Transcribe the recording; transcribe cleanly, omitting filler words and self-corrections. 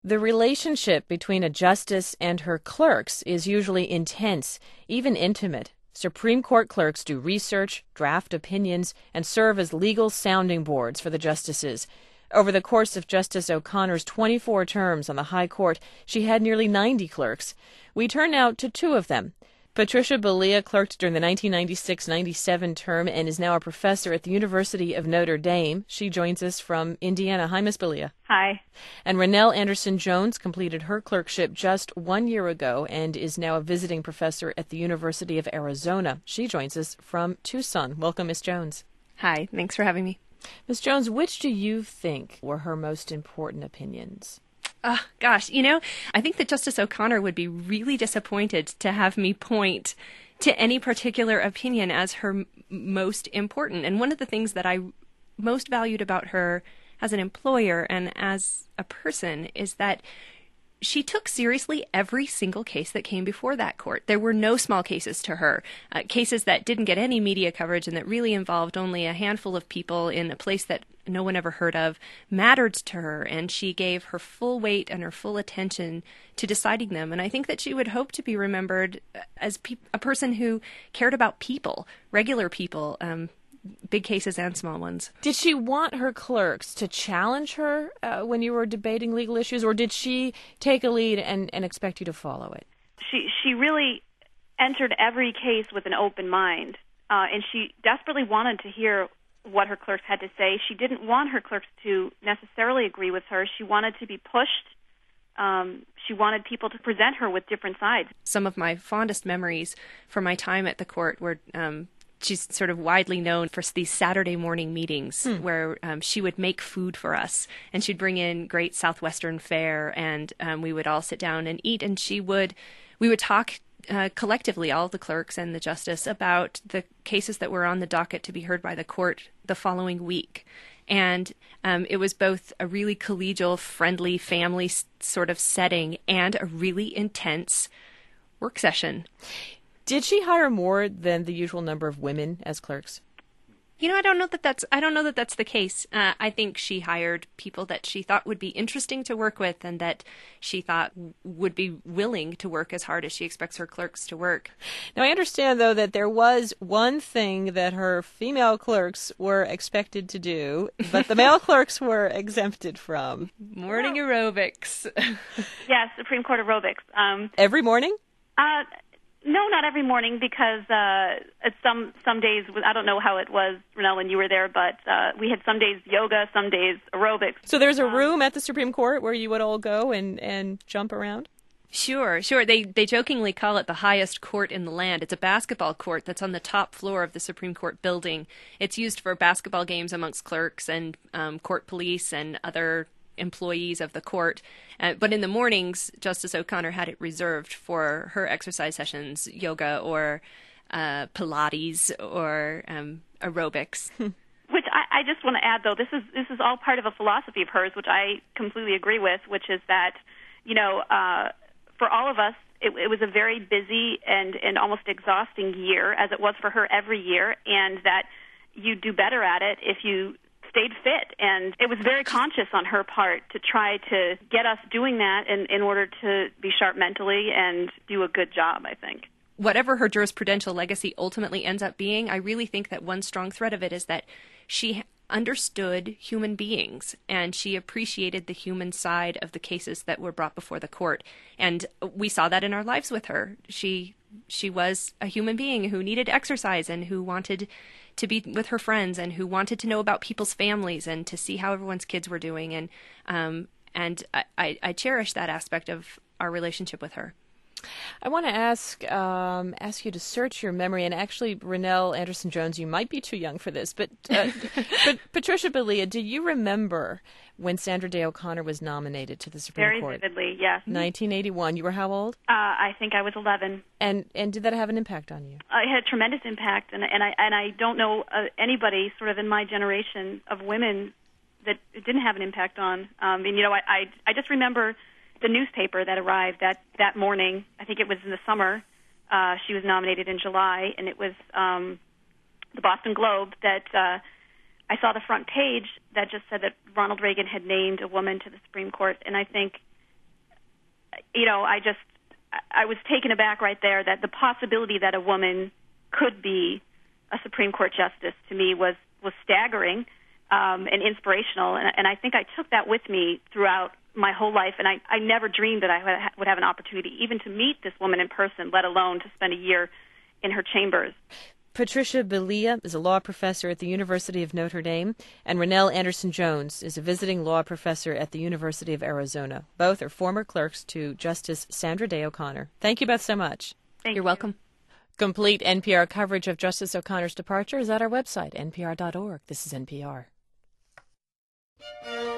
The relationship between a justice and her clerks is usually intense, even intimate. Supreme Court clerks do research, draft opinions, and serve as legal sounding boards for the justices. Over the course of Justice O'Connor's 24 terms on the High Court, she had nearly 90 clerks. We turn now to two of them. Patricia Belia clerked during the 1996-97 term and is now a professor at the University of Notre Dame. She joins us from Indiana. Hi, Ms. Belia. Hi. And Rennell Anderson-Jones completed her clerkship just 1 year ago and is now a visiting professor at the University of Arizona. She joins us from Tucson. Welcome, Ms. Jones. Hi, thanks for having me. Ms. Jones, which do you think were her most important opinions? Gosh, I think that Justice O'Connor would be really disappointed to have me point to any particular opinion as her most important. And one of the things that I most valued about her as an employer and as a person is that she took seriously every single case that came before that court. There were no small cases to her, cases that didn't get any media coverage and that really involved only a handful of people in a place that no one ever heard of, mattered to her, and she gave her full weight and her full attention to deciding them. And I think that she would hope to be remembered as a person who cared about people, regular people, big cases and small ones. Did she want her clerks to challenge her when you were debating legal issues, or did she take a lead and expect you to follow it? She really entered every case with an open mind, and she desperately wanted to hear what her clerks had to say. She didn't want her clerks to necessarily agree with her. She wanted to be pushed. She wanted people to present her with different sides. Some of my fondest memories from my time at the court were she's sort of widely known for these Saturday morning meetings where she would make food for us, and she'd bring in great Southwestern fare, and we would all sit down and eat, and we would talk collectively, all the clerks and the justice, about the cases that were on the docket to be heard by the court the following week. And it was both a really collegial, friendly, family sort of setting and a really intense work session. Did she hire more than the usual number of women as clerks? I don't know that that's the case. I think she hired people that she thought would be interesting to work with and that she thought would be willing to work as hard as she expects her clerks to work. Now, I understand, though, that there was one thing that her female clerks were expected to do, but the male clerks were exempted from. Morning aerobics. Yes, Supreme Court aerobics. Every morning? No, not every morning, because some days, I don't know how it was, Rennell, when you were there, but we had some days yoga, some days aerobics. So there's a room at the Supreme Court where you would all go and jump around? Sure. They jokingly call it the highest court in the land. It's a basketball court that's on the top floor of the Supreme Court building. It's used for basketball games amongst clerks and court police and other employees of the court. But in the mornings, Justice O'Connor had it reserved for her exercise sessions, yoga or Pilates or aerobics. Which I just want to add, though, this is all part of a philosophy of hers, which I completely agree with, which is that, for all of us, it was a very busy and almost exhausting year, as it was for her every year, and that you do better at it if you stayed fit. And it was very conscious on her part to try to get us doing that in order to be sharp mentally and do a good job, I think. Whatever her jurisprudential legacy ultimately ends up being, I really think that one strong thread of it is that she understood human beings and she appreciated the human side of the cases that were brought before the court. And we saw that in our lives with her. She was a human being who needed exercise and who wanted to be with her friends and who wanted to know about people's families and to see how everyone's kids were doing. And I cherish that aspect of our relationship with her. I want to ask you to search your memory, and actually, Rennell Anderson-Jones, you might be too young for this, but Patricia Belia, do you remember when Sandra Day O'Connor was nominated to the Supreme Court? Very vividly, yes. 1981. You were how old? I think I was 11. And did that have an impact on you? It had a tremendous impact, and I don't know anybody sort of in my generation of women that it didn't have an impact on. I just remember the newspaper that arrived that morning. I think it was in the summer. She was nominated in July, and it was the Boston Globe that I saw the front page that just said that Ronald Reagan had named a woman to the Supreme Court, and I think I was taken aback right there that the possibility that a woman could be a Supreme Court justice to me was staggering and inspirational. And I think I took that with me throughout my whole life. And I never dreamed that I would have an opportunity even to meet this woman in person, let alone to spend a year in her chambers. Patricia Belia is a law professor at the University of Notre Dame, and Rennell Anderson-Jones is a visiting law professor at the University of Arizona. Both are former clerks to Justice Sandra Day O'Connor. Thank you both so much. You're welcome. Complete NPR coverage of Justice O'Connor's departure is at our website, npr.org. This is NPR.